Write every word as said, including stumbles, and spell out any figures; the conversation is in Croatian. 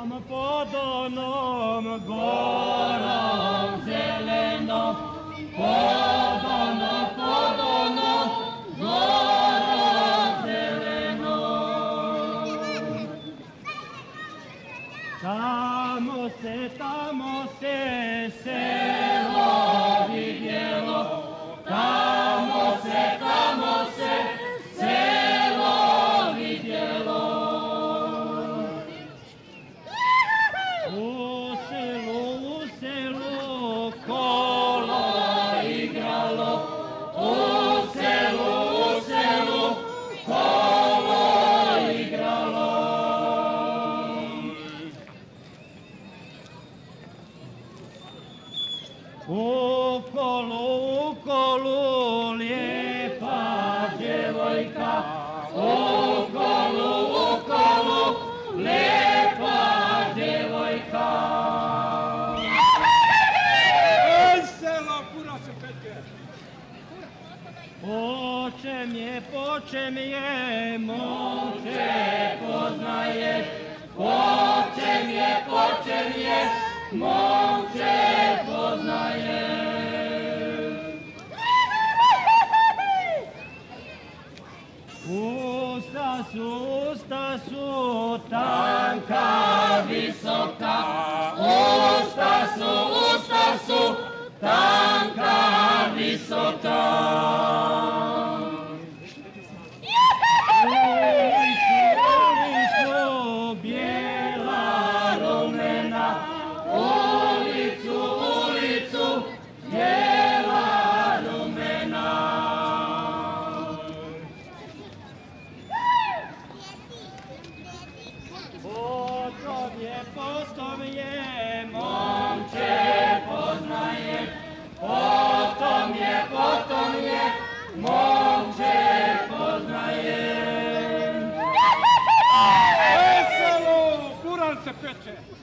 Gorom, pod onom gorom zelenom, pod onom, pod onom gorom zelenom. Tamo se, tamo se selo vidjelo, tamo se, tamo se selo vidjelo. U selu, u selu kolo igralo, u selu, u selu kolo igralo. U kolu, u kolu lijepa djevojka, u kolu, u kolu lijepa djevojka. Veselo, puna se peče! Počem je, počem je, momče poznaješ, počem je, počem je, momče poznaješ. Usta su, usta su tanka, visoka, usta su, usta su tanka, visoka. Ulicu, ulicu, bijela rumena, ulicu, ulicu, bijela rumena. Potom je, potom je, momče poznaje, potom je, potom je, momče poznaje. Veselo, puran se peče!